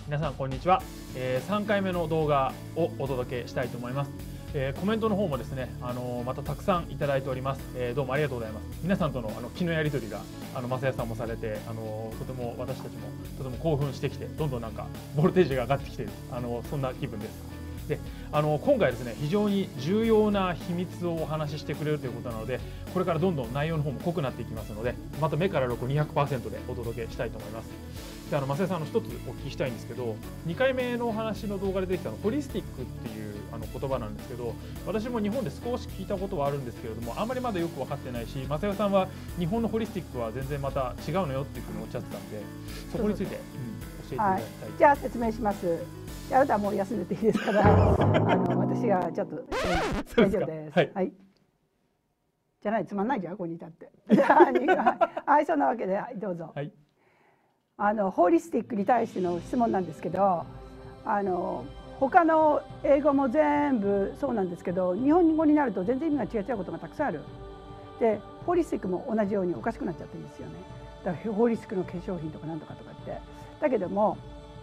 皆さんこんにちは、3回目の動画をお届けしたいと思います。コメントの方もですね、またたくさんいただいております。どうもありがとうございます。皆さんとの気のやり取りが正也さんもされて、とても私たちもとても興奮してきて、どんどんなんかボルテージが上がってきているそんな気分です。で今回ですね、非常に重要な秘密をお話ししてくれるということなので、これからどんどん内容の方も濃くなっていきますので、また目から鱗 200% でお届けしたいと思います。で正也さん、一つお聞きしたいんですけど、2回目のお話の動画で出てきたホリスティックっていう言葉なんですけど、私も日本で少し聞いたことはあるんですけれども、あんまりまだよく分かってないし、正也さんは日本のホリスティックは全然また違うのよっていうふうにおっしゃってたんで、そこについて、教えていただきたい。 じゃあ説明します。あなたはもう休んでていいですから私がちょっと大丈夫です。はい。じゃない、つまんないじゃん、ここにいたって。はい、そんなわけで、はい、どうぞ。はい、ホリスティックに対しての質問なんですけど、他の英語も全部そうなんですけど、日本語になると全然意味が違うことがたくさんある。で、ホリスティックも同じようにおかしくなっちゃってるんですよね。だからホリスティックの化粧品とかなんとかとかって。だけども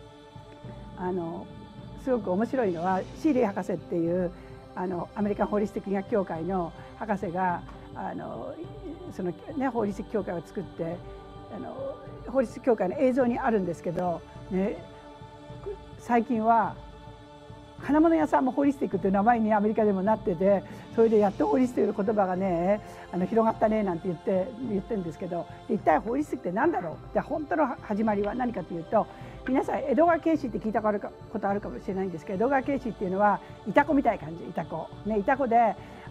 すごく面白いのはシーリー博士っていうアメリカンホリスティック医学協会の博士がそのねホリスティック協会を作ってホリスティック協会の映像にあるんですけど、ね、最近は金物屋さんもホリスティックという名前にアメリカでもなってて、それでやっとホリスティックの言葉がね広がったねなんて言ってるんですけど、一体ホリスティックって何だろう。で本当の始まりは何かというと、皆さん江戸川慶史って聞いたことあるかもしれないんですけど、江戸川慶史っていうのはイタコみたいな感じ、イタコで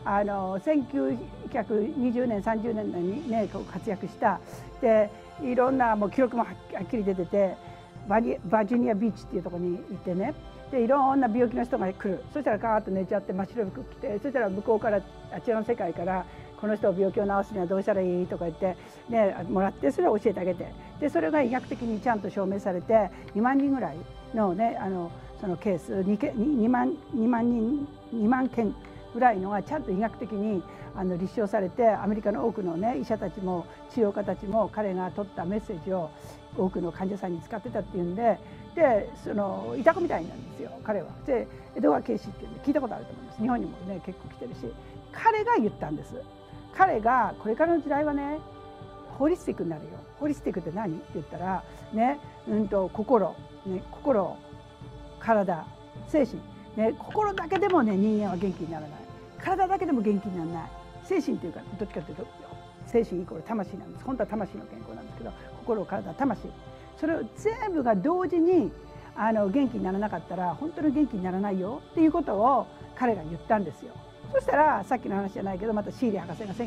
1920年30年にね活躍した。でいろんなもう記録もはっきり出てて、バージニアビーチっていうところに行ってね、でいろんな病気の人が来る。そしたらガーッと寝ちゃって真っ白い服着て、そしたら向こうからあちらの世界からこの人を病気を治すにはどうしたらいいとか言って、ね、もらって、それを教えてあげて、でそれが医学的にちゃんと証明されて2万人ぐらいのねそのケース 2万件ぐらいのがちゃんと医学的に立証されて、アメリカの多くのね医者たちも治療家たちも彼が取ったメッセージを多くの患者さんに使ってたっていうんで、そのイタコみたいなんですよ彼は。で江戸川慶史っていうんで聞いたことあると思います。日本にもね結構来てるし、彼が言ったんです。彼がこれからの時代はねホリスティックになるよ。ホリスティックって何って言ったらね、心、体、精神、ね、心だけでもね人間は元気にならない。体だけでも元気にならない。精神っていうかどっちかというと精神イコール魂なんです。本当は魂の健康なんですけど、心、体、魂、それを全部が同時に元気にならなかったら本当に元気にならないよっていうことを彼が言ったんですよ。そしたらさっきの話じゃないけど、またシーリー博士が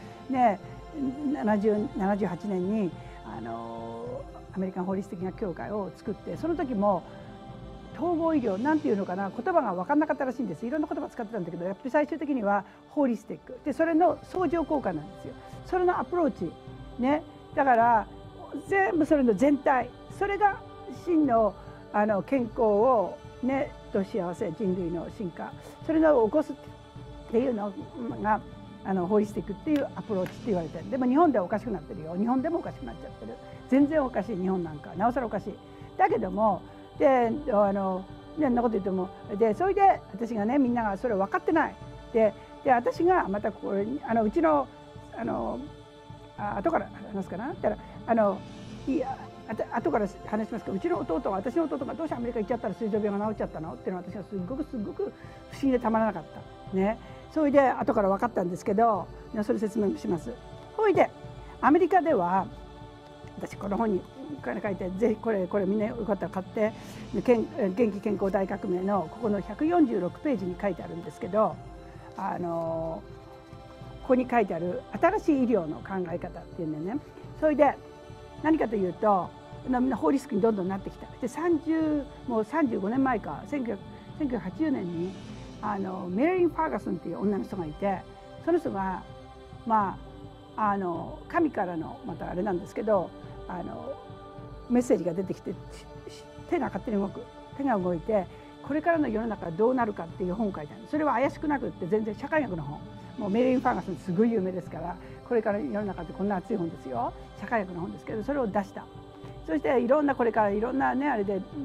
1978年にアメリカンホリスティック医学協会を作って、その時も統合医療なんていうのかな、言葉が分かんなかったらしいんです。いろんな言葉使ってたんだけど、やっぱり最終的にはホリスティックで、それの相乗効果なんですよ。それのアプローチね、だから全部それの全体、それが真の健康をねと幸せ、人類の進化、それを起こすっていうのがホリスティックっていうアプローチって言われてる。でも日本ではおかしくなってるよ。日本でもおかしくなっちゃってる。全然おかしい。日本なんかなおさらおかしい。だけどもでそんなこと言ってもで、それで私がね、みんながそれ分かってない。で私がまたこれうちの後から話すかなって言ったら後から話しますけど、うちの弟は私の弟がどうしてアメリカ行っちゃったら膵臓病が治っちゃったのっていうのは私はすごく不思議でたまらなかったね。それで後から分かったんですけど、それ説明します。それでアメリカでは、私この本に書いて、ぜひこれみんなよかったら買って、元気健康大革命のここの146ページに書いてあるんですけど、ここに書いてある新しい医療の考え方っていうんでね、それで何かというと、みんなホリスティックにどんどんなってきた。でもう35年前か、1980年にメリリン・ファーガソンっていう女の人がいて、その人が神からのまたあれなんですけど、メッセージが出てきて、手が勝手に動く、手が動いてこれからの世の中はどうなるかっていう本を書いてある。それは怪しくなくって全然社会学の本、もうメリリン・ファーガソンすごい有名ですから、これから世の中ってこんな熱い本ですよ、社会学の本ですけど、それを出した。そしていろんなこれからいろんなねあれで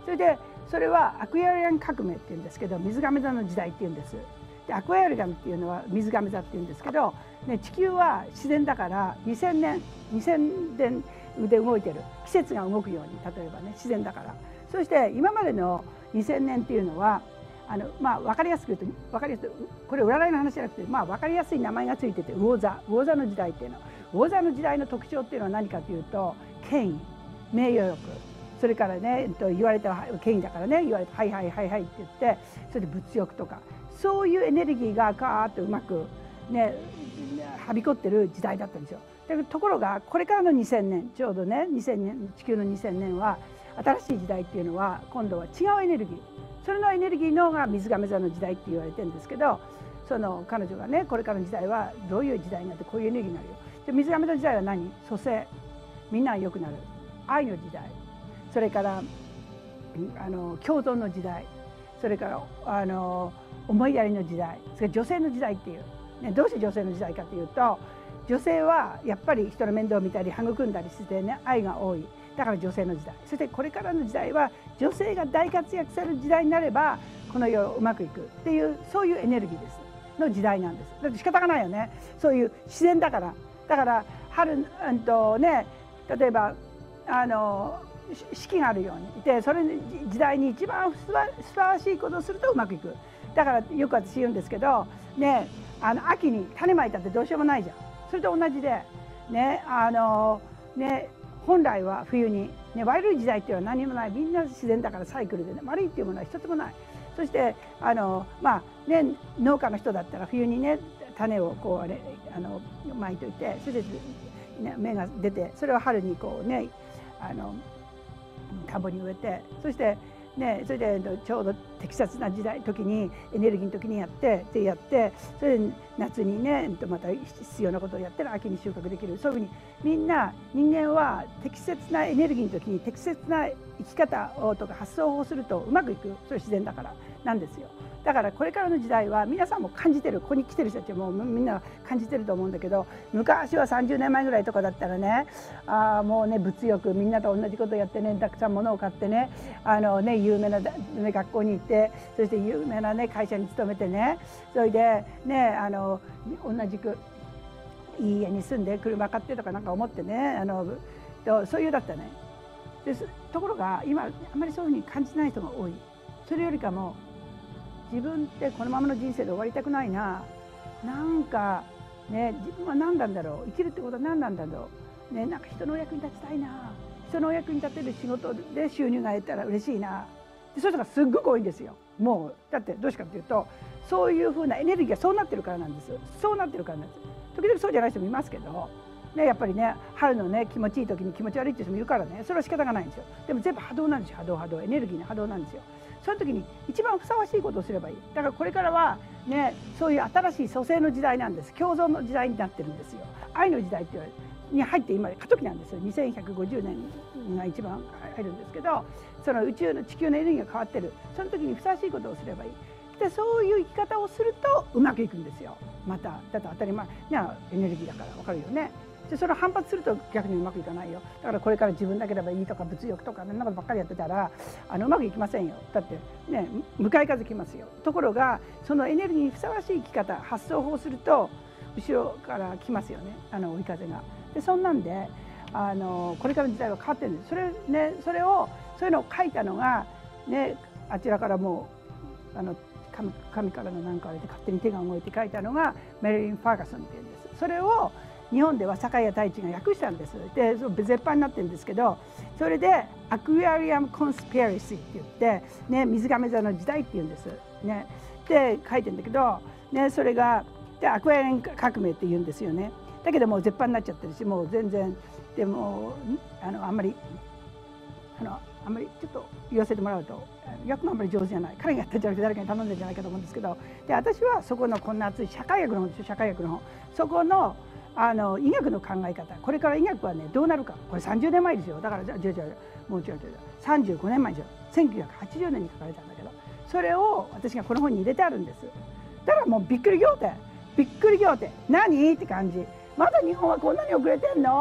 それでそれはアクエリアン革命っていうんですけど、水亀座の時代っていうんです。でアクエリアンっていうのは水亀座っていうんですけど、ね、地球は自然だから2000年で動いてる、季節が動くように、例えばね自然だから。そして今までの2000年っていうのは分かりやすく言うと、これ占いの話じゃなくて、分かりやすい名前がついてて、魚座の時代っていうの、魚座の時代の特徴っていうのは何かというと、権威、名誉欲、それからね言われた権威だからね、言われてはいはいはいはいって言って、それで物欲とか、そういうエネルギーがガーッとうまくねはびこってる時代だったんですよ。ところがこれからの2000年、ちょうどね2000年、地球の2000年は新しい時代っていうのは今度は違うエネルギー、それのエネルギーのが水亀座の時代って言われてるんですけど、その彼女がねこれからの時代はどういう時代になって、こういうエネルギーになるよ。で水亀座の時代は何？蘇生、みんなが良くなる、愛の時代、それから共存の時代、それから思いやりの時代、それから女性の時代っていう、ね、どうして女性の時代かというと、女性はやっぱり人の面倒を見たり育んだりしてね、愛が多い。だから女性の時代。そしてこれからの時代は女性が大活躍する時代になればこの世うまくいくっていう、そういうエネルギーですの時代なんです。だって仕方がないよね、そういう自然だから。だから春ね、例えば四季があるようにいて、それ時代に一番素晴らしいことをするとうまくいく。だからよく私言うんですけどね、秋に種まいたってどうしようもないじゃん。それと同じでね、本来は冬に、ね、悪い時代っていうのは何もない、みんな自然だからサイクルでね、悪いっていうものは一つもない。そして農家の人だったら冬にね種をこうまいといて、それで、ね、芽が出て、それを春にこうね田んぼに植えて、そしてね、それでちょうど適切な時にエネルギーの時にやって、それで夏にねまた必要なことをやったら秋に収穫できる。そういうふうにみんな人間は適切なエネルギーの時に適切な生き方をとか発想をするとうまくいく。それ自然だからなんですよ。だからこれからの時代は皆さんも感じてる、ここに来てる人たちもみんな感じてると思うんだけど、昔は30年前ぐらいとかだったらね、もうね物欲、みんなと同じことやってね、たくさん物を買ってね、有名な学校に行って、そして有名なね会社に勤めてね、それでね同じくいい家に住んで車買ってとかなんか思ってね、そういうだったね。ところが今あんまりそういうふうに感じない人が多い。それよりかも自分ってこのままの人生で終わりたくないな、なんかね自分は何なんだろう、生きるってことは何なんだろうね、なんか人のお役に立ちたいな、人のお役に立てる仕事で収入が得たら嬉しいな、でそういう人がすっごく多いんですよ。もうだってどうしてかというと、そういうふうなエネルギーがそうなってるからなんです。そうなってるからなんです。時々そうじゃない人もいますけどね、やっぱりね春のね気持ちいい時に気持ち悪いっていう人もいるからね、それは仕方がないんですよ。でも全部波動なんですよ。波動エネルギーの波動なんですよ。その時に一番ふさわしいことをすればいい。だからこれからはね、そういう新しい蘇生の時代なんです。共存の時代になってるんですよ。愛の時代ってに入って今過渡期なんですよ。2150年が一番入るんですけど、その宇宙の地球のエネルギーが変わってる。その時にふさわしいことをすればいい。でそういう生き方をするとうまくいくんですよ。まただって当たり前エネルギーだから分かるよね。でそれを反発すると逆にうまくいかないよ。だからこれから自分だければいいとか物欲とかそんなことばっかりやってたらうまくいきませんよ。だってね向かい風きますよ。ところがそのエネルギーにふさわしい生き方発想法をすると後ろから来ますよね、追い風が。でそんなんでこれからの時代は変わってるんです。そういうのを書いたのがね、あちらからもう神からのなんかあれで勝手に手が動いて書いたのがメリリン・ファーガソンっていうんです。それを日本では坂谷太一が訳したんです。で絶版になってるんですけど、それでアクアリアム・コンスピラシーって言って、ね、水亀座の時代っていうんです、ね、で書いてるんだけど、ね、それがでアクアリアム革命って言うんですよね。だけどもう絶版になっちゃってるし、もう全然でもあんまりちょっと言わせてもらうと訳があんまり上手じゃない。彼がやったんじゃなくて誰かに頼んでんじゃないかと思うんですけど、で私はそこのこんな熱い社会学の本ですよ。社会学の本、そこの医学の考え方、これから医学はねどうなるか、これ30年前ですよ。だからもう違う35年前ですよ。1980年に書かれたんだけど、それを私がこの本に入れてあるんです。だからもうびっくり仰天何って感じ。まだ日本はこんなに遅れてんの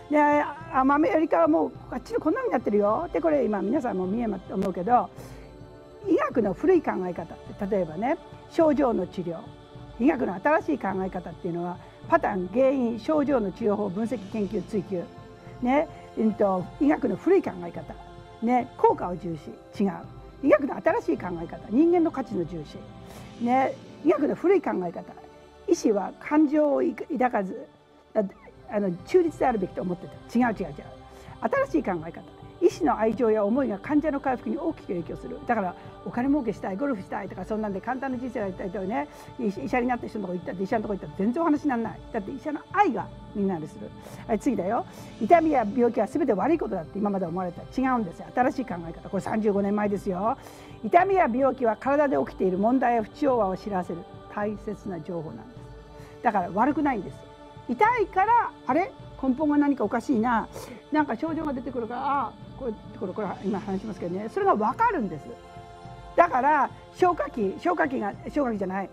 でアメリカはもうあっちのこんなになってるよでこれ今皆さんも見えますと思うけど、医学の古い考え方って例えばね症状の治療、医学の新しい考え方っていうのはパターン、原因、症状の治療法、分析、研究、追求ね、医学の古い考え方ね、効果を重視違う。医学の新しい考え方、人間の価値の重視ね、医学の古い考え方、医師は感情を抱かず中立であるべきと思ってた。違う。新しい考え方、医師の愛情や思いが患者の回復に大きく影響する。だからお金儲けしたい、ゴルフしたいとかそんなんで簡単な人生をやりたいとね、医者になった人のとこ行ったって医者のとこ行ったら全然お話にならない。だって医者の愛がみんなでする。次だよ。痛みや病気は全て悪いことだって今まで思われた。違うんですよ。新しい考え方。これ35年前ですよ。痛みや病気は体で起きている問題や不調和を知らせる大切な情報なんです。だから悪くないんです。痛いからあれ根本が何かおかしいな、なんか症状が出てくるからこれ今話しますけどね、それが分かるんです。だから消火器じゃない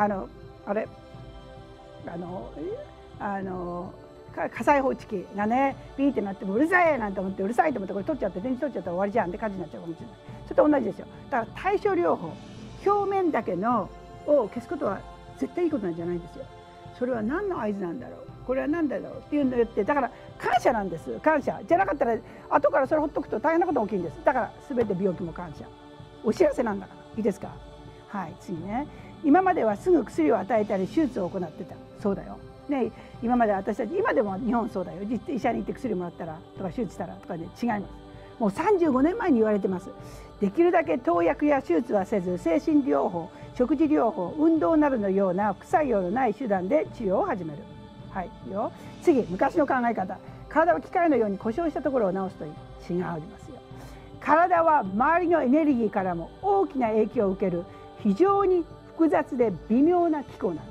火災報知器がねビーってなってもうるさいなんて思ってうるさいと思ってこれ取っちゃって電池取っちゃったら終わりじゃんって火事になっちゃうかもしれない。それと同じですよ。だから対症療法、表面だけのを消すことは絶対いいことなんじゃないんですよ。それは何の合図なんだろう、これは何だろうっていうのを言って、だから感謝なんです。感謝じゃなかったら後からそれほっとくと大変なことが起きるんです。だから全て病気も感謝、お知らせなんだから。いいですか。はい、次ね。今まではすぐ薬を与えたり手術を行ってた。そうだよね。今まで私たち今でも日本そうだよ。医者に行って薬もらったらとか手術したらとかで違います。もう35年前に言われてます。できるだけ投薬や手術はせず、精神療法、食事療法、運動などのような副作用のない手段で治療を始める。はいよ。次、昔の考え方。体は機械のように故障したところを治すといい。違いますよ。体は周りのエネルギーからも大きな影響を受ける非常に複雑で微妙な機構なんです。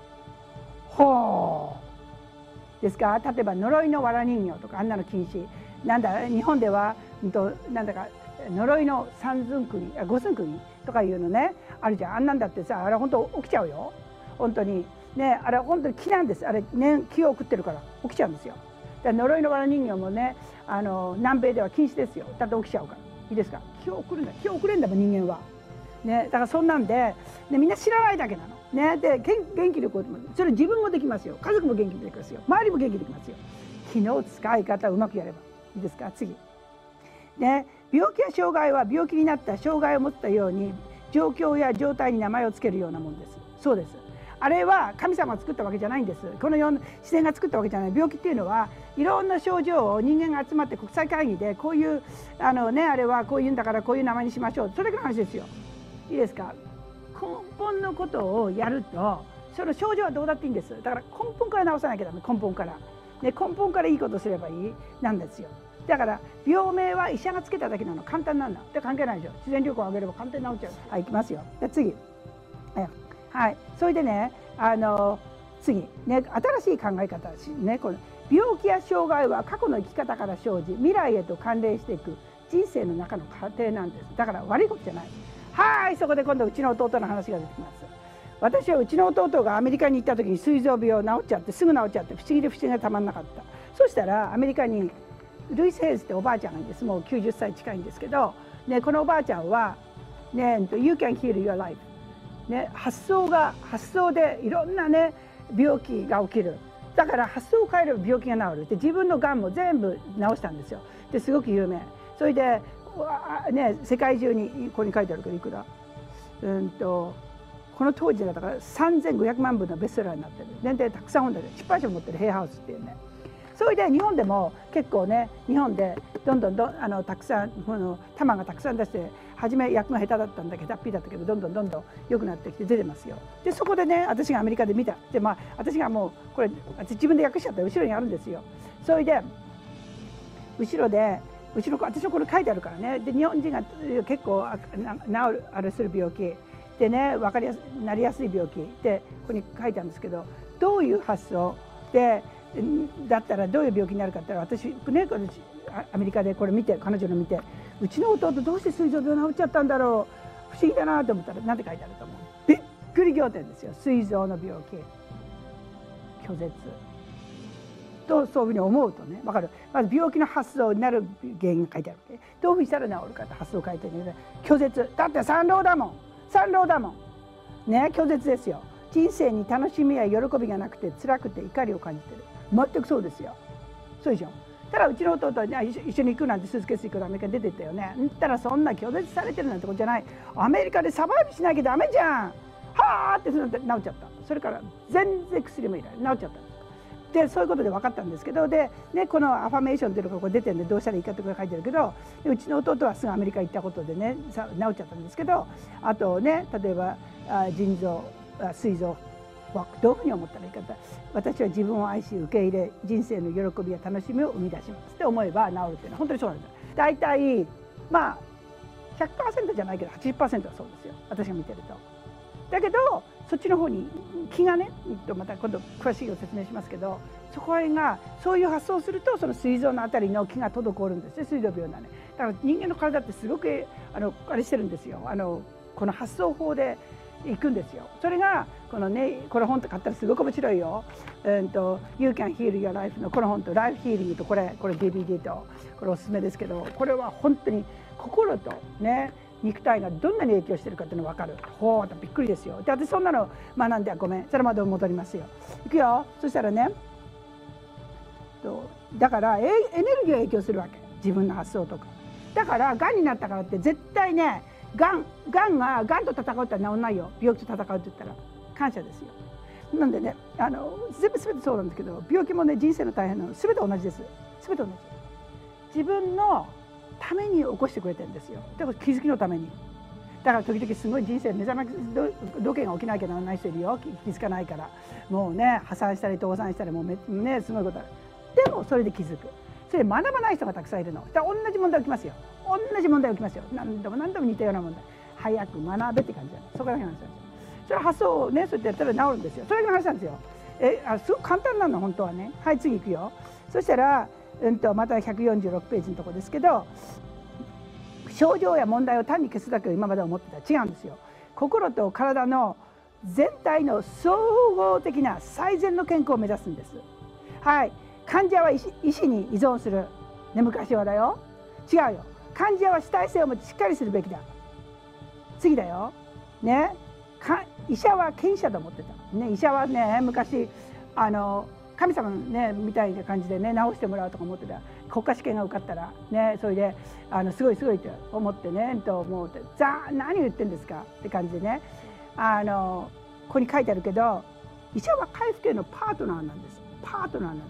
ほうですか。例えば呪いの藁人形とかあんなの禁止。なんだ日本ではなんだか呪いの三寸釘五寸釘とかいうのねあるじゃん。あんなんだってさ、あれ本当起きちゃうよ本当にね。あれ本当に木なんです。あれね、木を食ってるから起きちゃうんですよ。だから呪いの藁人形もね南米では禁止ですよ。だって起きちゃうから。いいですか。気を送るんだ、気を送れんだもん人間はね。だからそんなんで、ね、みんな知らないだけなのね。で元気力をそれ自分もできますよ。家族も元気できますよ。周りも元気できますよ。気の使い方をうまくやればいいですか。次ね。病気や障害は病気になった障害を持ったように状況や状態に名前をつけるようなものです。そうです。あれは神様が作ったわけじゃないんです。この世の自然が作ったわけじゃない。病気っていうのはいろんな症状を人間が集まって国際会議でこういうあれはこういうんだからこういう名前にしましょう、それだけの話ですよ。いいですか。根本のことをやるとその症状はどうだっていいんです。だから根本から治さなきゃダメ。根本から根本からいいことすればいいなんですよ。だから病名は医者がつけただけなの。簡単なんだって関係ないでしょ。自然療法をあげれば簡単に治っちゃう。はい、いきますよ。で次はい、それでね次ね、新しい考え方ね。この病気や障害は過去の生き方から生じ未来へと関連していく人生の中の過程なんです。だから悪いことじゃない。はい、そこで今度うちの弟の話が出てきます。私はうちの弟がアメリカに行った時に膵臓病治っちゃってすぐ治っちゃって不思議で不思議がたまんなかった。そしたらアメリカにルイス・ヘイズっておばあちゃんがいるんです。もう90歳近いんですけど、ね、このおばあちゃんは、ね、You can heal your life、ね、発想でいろんな、ね、病気が起きる。だから発想を変えれば病気が治るって自分のがんも全部治したんですよ。ですごく有名。それで、ね、世界中にここに書いてあるけどいくらこの当時だから3500万部のベストセラーになってる。全然たくさん本で出版社を持ってるヘイハウスっていうね。それで日本でも結構ね、日本でどんどんたくさん玉がたくさん出して、初め役が下手だったんだけど下手っぴだったけどどんどん良くなってきて出てますよ。でそこでね、私がアメリカで見た。で私がもうこれ自分で訳しちゃったら後ろにあるんですよ。それで後ろ私のこれ書いてあるからね。で日本人が結構治るあれする病気でね、なりやすい病気でここに書いてあるんですけど、どういう発想でだったらどういう病気になるかって言ったら、私ねアメリカでこれ見て、彼女の見て、うちの弟どうして膵臓病治っちゃったんだろう、不思議だなと思ったら何て書いてあると思う。びっくり仰天ですよ。膵臓の病気、拒絶。 とそういうふうに思うとね、分かる。まず病気の発想になる原因が書いてあるわけ。どういうふうにしたら治るかって発想書いてあるね。拒絶。だって産老だもん。産老だもん。ね、拒絶ですよ。人生に楽しみや喜びがなくて辛くて怒りを感じてる。全くそうですよ。そうでしょ。ただうちの弟は、ね、一緒に行くなんてスーツケース行くとアメリカに出てったよね。ったらそんな拒絶されてるなんてことじゃない。アメリカでサバイブしなきゃダメじゃん。はあってそれで治っちゃった。それから全然薬もいらない。治っちゃった。でそういうことで分かったんですけど、で、ね、このアファメーションっていうのがここ出てるんでどうしたらいいかってことが書いてあるけど、うちの弟はすぐアメリカ行ったことでね治っちゃったんですけど、あとね例えば腎臓膵臓どういうふうに思ったらいいかって、私は自分を愛し受け入れ人生の喜びや楽しみを生み出しますって思えば治るっていうのは本当にそうなんです。大体まあ 100% じゃないけど 80% はそうですよ、私が見てると。だけどそっちの方に気がね、また今度詳しいご説明しますけど、そこら辺がそういう発想をするとその膵臓のあたりの気が滞るんですね、膵臓病なんで。だから人間の体ってすごくあれしてるんですよ、この発想法でいくんですよ。それがこのね、この本と買ったらすごく面白いよ。You Can Heal Your Life のこの本とライフヒーリングとこれ DVD とこれおすすめですけど、これは本当に心とね肉体がどんなに影響してるかっていうのが分かる。ほうびっくりですよ。で私そんなの学んでごめんそれまで戻りますよ。いくよ。そしたらねだからエネルギーが影響するわけ、自分の発想とか。だからがんになったからって絶対ねがんと戦うって治んないよ。病気と戦うって言ったら感謝ですよ。なんでね全てそうなんですけど、病気もね人生の大変なの全て同じです。全て同じ。自分のために起こしてくれてるんですよ。だから気づきのために。だから時々すごい人生目覚め時計が起きなきゃならない人いるよ。気づかないからもうね破産したり倒産したりもうねすごいことある。でもそれで気づく。それ学ばない人がたくさんいるの。だから同じ問題起きますよ。同じ問題起きますよ。何度も似たような問題。早く学べって感じなの。そこだけの話なんですよ。それ発想をねそうやってやったら治るんですよ。それが話なんですよ。すごく簡単なの本当はね。はい次いくよ。そしたらまた146ページのところですけど、症状や問題を単に消すだけを今まで思ってたら違うんですよ。心と体の全体の総合的な最善の健康を目指すんです。はい、患者は医師に依存する。ね、昔はだよ。違うよ。患者は主体性を持ちしっかりするべきだ。次だよ。ね、医者は権威者と思ってた。ね、医者はね昔神様、ね、みたいな感じでね治してもらうとか思ってた。国家試験が受かったらねそれですごいって思ってねもう何言ってんですかって感じでねここに書いてあるけど、医者は回復へのパートナーなんです。パートナーなんです。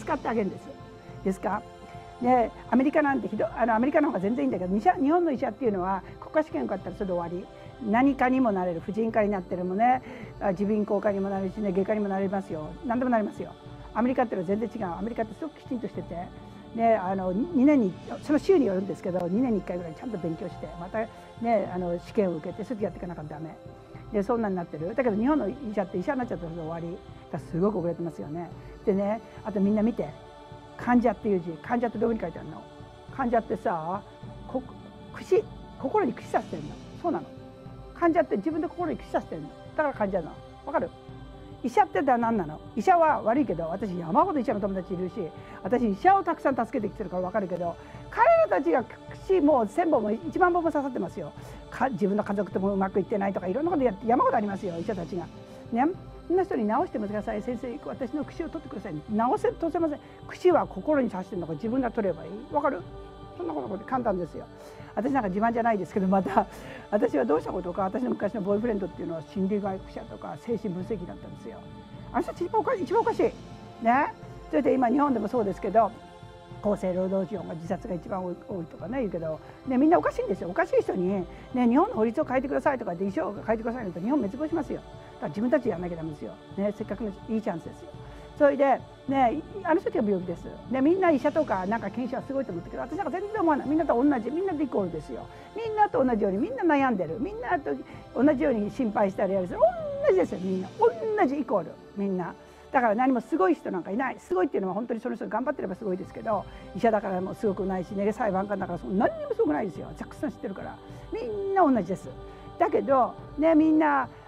使ってあげるんです。ですか。でアメリカなんてアメリカの方が全然いいんだけど、日本の医者っていうのは国家試験受かったらそれで終わり。何かにもなれる。婦人科になってるもね耳鼻咽喉科にもなれるしね外科にもなりますよ。何でもなりますよ。アメリカっていうのは全然違う。アメリカってすごくきちんとしてて、ね、2年にその週によるんですけど2年に1回ぐらいちゃんと勉強してまた、ね、試験を受けてそれでやっていかなきゃダメでそんなになってる。だけど日本の医者って医者になっちゃったら終わりだからすごく遅れてますよね。でねあとみんな見て患者っていう字、患者ってどういうふうに書いてあるの。患者ってさ心に串刺してるの。そうなの。患者って自分で心に串刺してるの。だから患者なの。わかる。医者って何なの。医者は悪いけど私山ほど医者の友達いるし私医者をたくさん助けてきてるから分かるけど、彼らたちが串もう1000本も1万本も刺さってますよ。自分の家族ともうまくいってないとかいろんなことやって山ほどありますよ医者たちがね。そんな人に治してください先生私の串を取ってください。治せません。串は心に刺してるのから自分が取ればいい。分かる。そんなこと簡単ですよ。私なんか自慢じゃないですけど、また私はどうしたことか、私の昔のボーイフレンドっていうのは心理学者とか精神分析だったんですよ。あの人一番おかしいね。それで今日本でもそうですけど厚生労働省が自殺が一番多いとかね言うけど、ね、みんなおかしいんですよ。おかしい人に、ね、日本の法律を変えてくださいとかで遺書を変えてくださいなんて日本滅亡しますよ。だから自分たちでやらなきゃダメですよ、ね、せっかくのいいチャンスですよ。それで、ね、あの人たちが病気です。でみんな医者とかなんか研修はすごいと思ったけど、私なんか全然思わない。みんなと同じ、みんなでイコールですよ。みんなと同じようにみんな悩んでる。みんなと同じように心配したりやる。同じですよ。みんな同じイコールみんな。だから何もすごい人なんかいない。すごいっていうのは本当にその人が頑張ってればすごいですけど、医者だからもうすごくないしね、裁判官だから何にもすごくないですよ。たくさん知ってるからみんな同じです。だけどね、みんな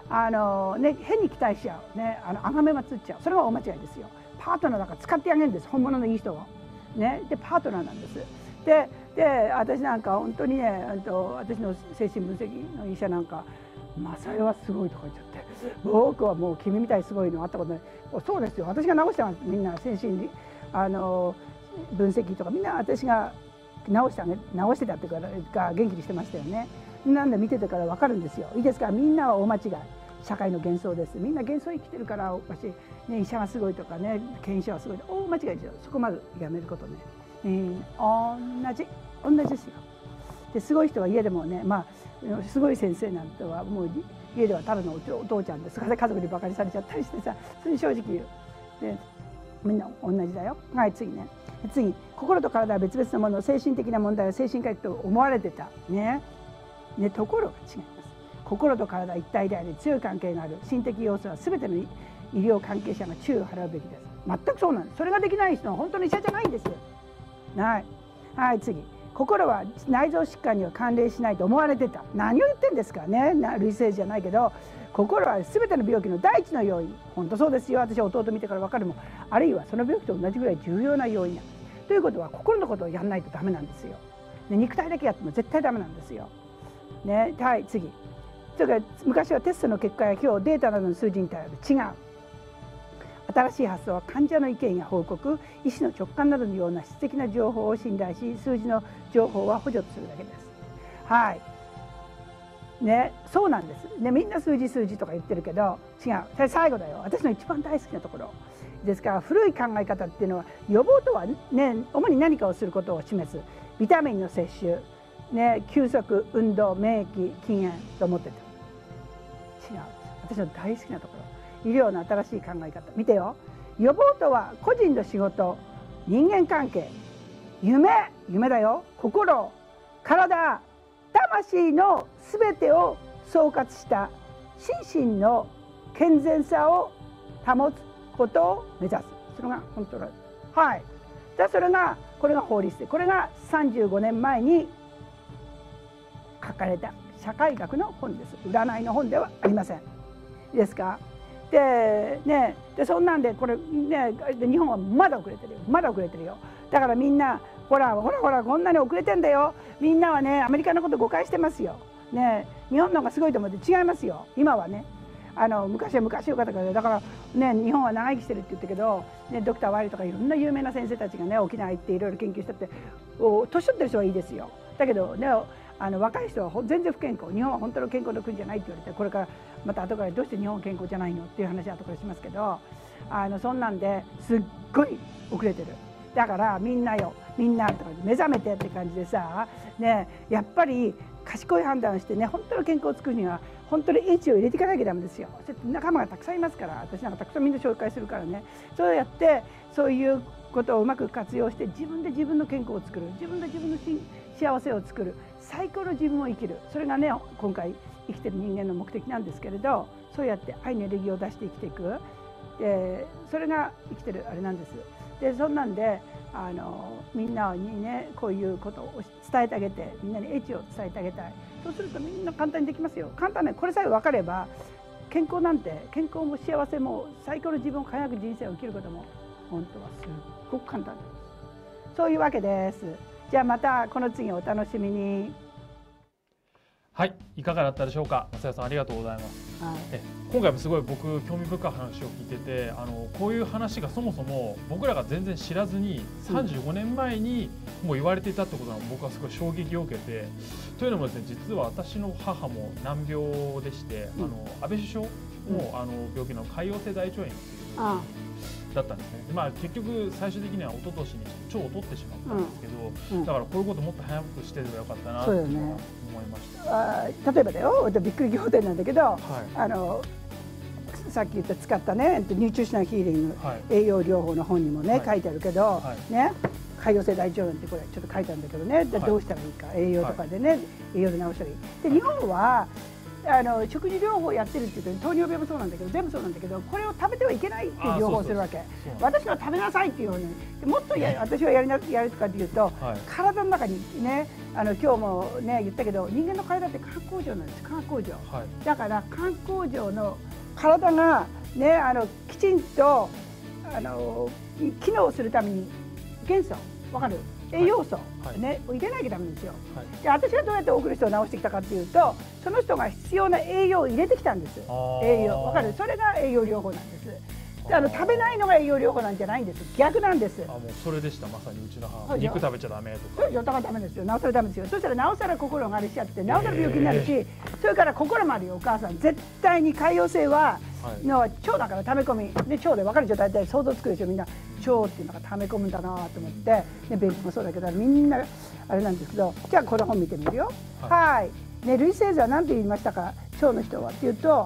変に期待しちゃうね、崇めまつっちゃう、それは大間違いですよ。パートナーだから使ってあげるんです、本物のいい人をね。でパートナーなんです。で私なんか本当にね、私の精神分析の医者なんか「正代はすごい」とか言っちゃって「僕はもう君みたいにすごいのあったことない」そうですよ、私が治してます。みんな精神分析とかみんな私が治してたっていうか元気にしてましたよね。なんで見ててから分かるんですよ。いいですか、みんなは大間違い、社会の幻想です。みんな幻想生きてるからおかしい、ね、医者はすごいとかね、権威者はすごい、大間違いですよ。そこまずやめることね。同じですよ。ですごい人は家でもね、すごい先生なんてはもう家ではただのお父ちゃんです。家族にバカにされちゃったりしてさ、それに正直言う。でみんな同じだよ。はい、次ね。次、心と体は別々のもの、精神的な問題は精神科医と思われてたね。ところが違います。心と体は一体であり強い関係がある。心的要素は全ての医療関係者が注意を払うべきです。全くそうなんです。それができない人は本当に医者じゃないんです。はい、次。心は内臓疾患には関連しないと思われてた。何を言ってんですかね。類性じゃないけど、心は全ての病気の第一の要因。本当そうですよ。私は弟見てから分かるもん。あるいはその病気と同じぐらい重要な要因だ。ということは心のことをやらないとダメなんですよ。肉体だけやっても絶対ダメなんですよ。はい、次。それから昔はテストの結果や今日データなどの数字に頼る。違う。新しい発想は患者の意見や報告、医師の直感などのような質的な情報を信頼し、数字の情報は補助するだけです。はい。そうなんです。みんな数字とか言ってるけど違う。それ最後だよ。私の一番大好きなところ。ですから古い考え方っていうのは予防とはね、主に何かをすることを示す。ビタミンの摂取、休息、運動、免疫、禁煙と思ってた。違う。私の大好きなところ。医療の新しい考え方見てよ。予防とは個人の仕事、人間関係、夢だよ、心、体、魂の全てを総括した心身の健全さを保つことを目指す。それが本当だ。はい。これが法律で、これが35年前に書かれた社会学の本です。占いの本ではありません。いいですか。でそんなんでこれね、日本はまだ遅れてるよ。だからみんなほらこんなに遅れてんだよ。みんなはねアメリカのこと誤解してますよ。日本の方がすごいと思って違いますよ。今はね昔は良かったから、だからね日本は長生きしてるって言ったけど、ドクターワイルとかいろんな有名な先生たちがね沖縄行っていろいろ研究したって、年取ってる人はいいですよ。だけどね若い人は全然不健康。日本は本当の健康の国じゃないって言われて、これからまた後からどうして日本は健康じゃないのっていう話は後からしますけど、そんなんですっごい遅れてる。だからみんなとか目覚めてって感じでさ、やっぱり賢い判断をしてね、本当の健康を作るには本当に英知を入れていかなきゃダメですよ。仲間がたくさんいますから、私なんかたくさんみんな紹介するからね。そうやってそういうことをうまく活用して自分で自分の健康を作る、自分で自分の幸せを作る、最高の自分を生きる。それがね今回生きてる人間の目的なんですけれど、そうやって愛のエネルギーを出して生きていく。でそれが生きてるあれなんです。でそんなんでみんなにねこういうことを伝えてあげて、みんなに英知を伝えてあげたい。そうするとみんな簡単にできますよ。簡単ね。これさえ分かれば健康も幸せも最高の自分を輝く人生を生きることも本当はすっごく簡単です。そういうわけです。じゃあまたこの次お楽しみに。 はい、いかがだったでしょうか。増谷さんありがとうございます。今回もすごい僕興味深い話を聞いてて、こういう話がそもそも僕らが全然知らずに35年前にもう言われていたってことが僕はすごい衝撃を受けて、というのもですね、実は私の母も難病でして、安倍首相も病気の潰瘍性大腸炎っていうだったんですね。結局最終的には一昨年に腸を取ってしまったんですけど、だからこういうこともっと早くしてればよかったなと思いました。 例えばだよ、びっくり仰天なんだけど、さっき言った使ったねニュートリショナルヒーリング、栄養療法の本にもね書いてあるけど、潰瘍性大腸炎ってこれちょっと書いてあるんだけどね、どうしたらいいか、栄養とかでね、栄養で治したらいい。で日本は食事療法やってるっていうと糖尿病もそうなんだけど全部そうなんだけどこれを食べてはいけないっていう療法をするわけ。私は食べなさいっていうようにもっと私はやるかっていうと、体の中にね今日もね言ったけど人間の体って肝工場なんです。肝工場、だから肝工場の体がねきちんと機能するために元素わかる栄養素、ね入れなきゃダメですよ。で私がどうやって多くの人を治してきたかっていうとその人が必要な栄養を入れてきたんです。栄養わかるそれが栄養療法なんです。食べないのが栄養療法なんじゃないんです。逆なんです。 もうそれでしたまさにうちの母肉食べちゃダメとか。 だからダメですよ。なおさらダメですよ。そしたらなおさら心があれしちゃってなおさら病気になるし、それから心もあるよお母さん。絶対に潰瘍性はの腸だから溜め込みで腸で分かるでしょ大体想像つくでしょみんな腸っていうのが溜め込むんだなと思ってね便秘もそうだけどみんなあれなんですけどじゃあこの本見てみるよ。はい。ねルイセーズは何て言いましたか腸の人はっていうと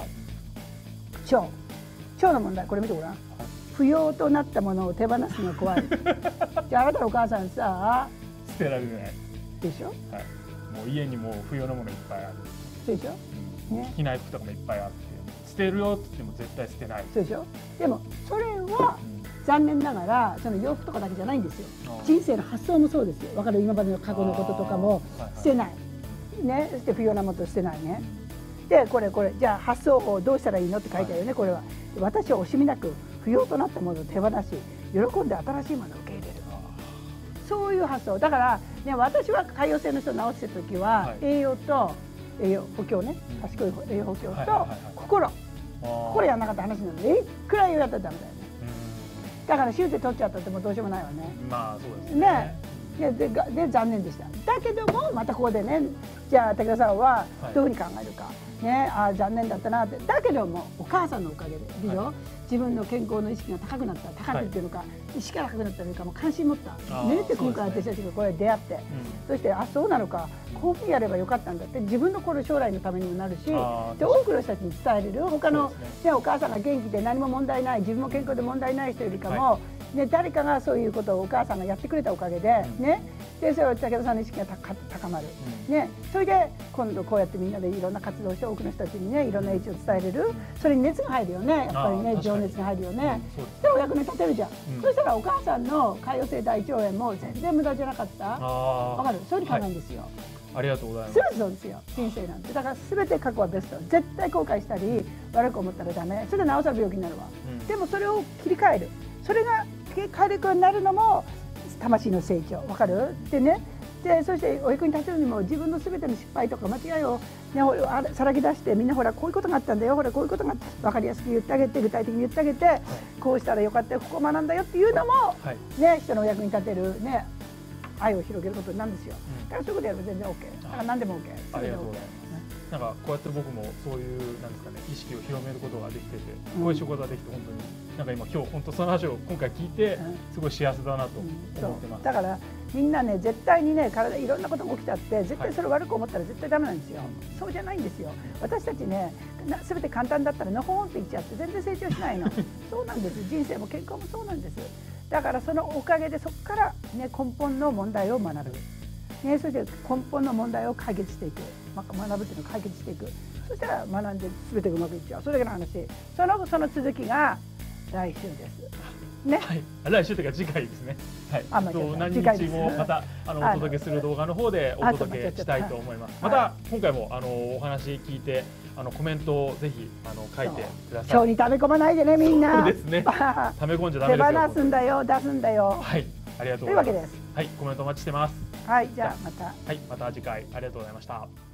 腸の問題これ見てごらん。不要となったものを手放すのが怖い。じゃああなたのお母さんさ捨てられないでしょ。 もう家にも不要なものいっぱいあるでしょ。 着ない服とかもいっぱいあって捨てるよって言っても絶対捨てないそうでしょ。でもそれは残念ながらその洋服とかだけじゃないんですよ。人生の発想もそうですよ。わかる今までの過去のこととかも捨てないね。そして不要なもの捨てないね。でこれじゃあ発想法どうしたらいいのって書いてあるよね。これは私は惜しみなく不要となったものを手放し喜んで新しいものを受け入れるそういう発想だから、ね、私は潰瘍性の人を治してる時は、栄養補強ね賢い栄養補強と心やんなかった話なのでいくら栄養やったらダメだよね。だから手術で取っちゃったってもうどうしようもないわね。 まあそうですね。 で残念でした。だけどもまたここでねじゃあ武田さんはどういうふうに考えるか、ね残念だったなってだけどもお母さんのおかげで自分の健康の意識が高くなった高くっていうのか、意識が高くなったというかもう関心持ったねって今回私たちがこれ出会って、そしてそうなのかこういうふうにやればよかったんだって自分の将来のためにもなるしで多くの人たちに伝えれる他の、お母さんが元気で何も問題ない自分も健康で問題ない人よりかも、誰かがそういうことをお母さんがやってくれたおかげで、でそれは武田さんの意識が高まる、それで今度こうやってみんなでいろんな活動をして多くの人たちにねいろんな英知を伝えれるそれに熱が入るよねやっぱりね情熱が入るよね。でお役に立てるじゃん、そしたらお母さんの潰瘍性大腸炎も全然無駄じゃなかった。わかるそういうふうに考えるんですよ。 ありがとうございます。 そうですよ人生なんてだから全て過去はベスト絶対後悔したり悪く思ったらダメそれでなおさら病気になるわ、でもそれを切り替えるそれが変えるようになるのも魂の成長わかるでねでそしてお役に立てるにも自分の全ての失敗とか間違いを、ね、さらけ出してみんなほらこういうことがあったんだよほらこういうことが分かりやすく言ってあげて具体的に言ってあげて、こうしたらよかったよここ学んだよっていうのも、ね、人のお役に立てる、ね、愛を広げることなんですよ。だからそういうことやれば全然 OK だから何でも OK。 ありがとうございます。なんかこうやって僕もそういうなんですかね意識を広めることができててこういう仕事ができて本当になんか今日本当その話を今回聞いてすごい幸せだなと思ってます。 だからみんなね絶対にね体いろんなことが起きちゃって絶対それ悪く思ったら絶対ダメなんですよ。そうじゃないんですよ。私たちね全て簡単だったらのほーんっていっちゃって全然成長しないのそうなんです。人生も健康もそうなんです。だからそのおかげでそこから、ね、根本の問題を学ぶ、ね、そして根本の問題を解決していく、学ぶっていうのを解決していく。そしたら学んで全てがうまくいっちゃう。それだけの話。その続きが来週です。ね。はい。 来週というか次回ですね。はい。何日もまたお届けする動画の方でお届けしたいと思います。また今回もお話聞いてコメントをぜひ書いてください。今日に溜め込まないでねみんな。そうですね。溜め込んじゃダメですよ。手放すんだよ出すんだよ。はい。ありがとうございます。というわけです。はい。コメントお待ちしてます。はい。じゃあまた。はい。また次回ありがとうございました。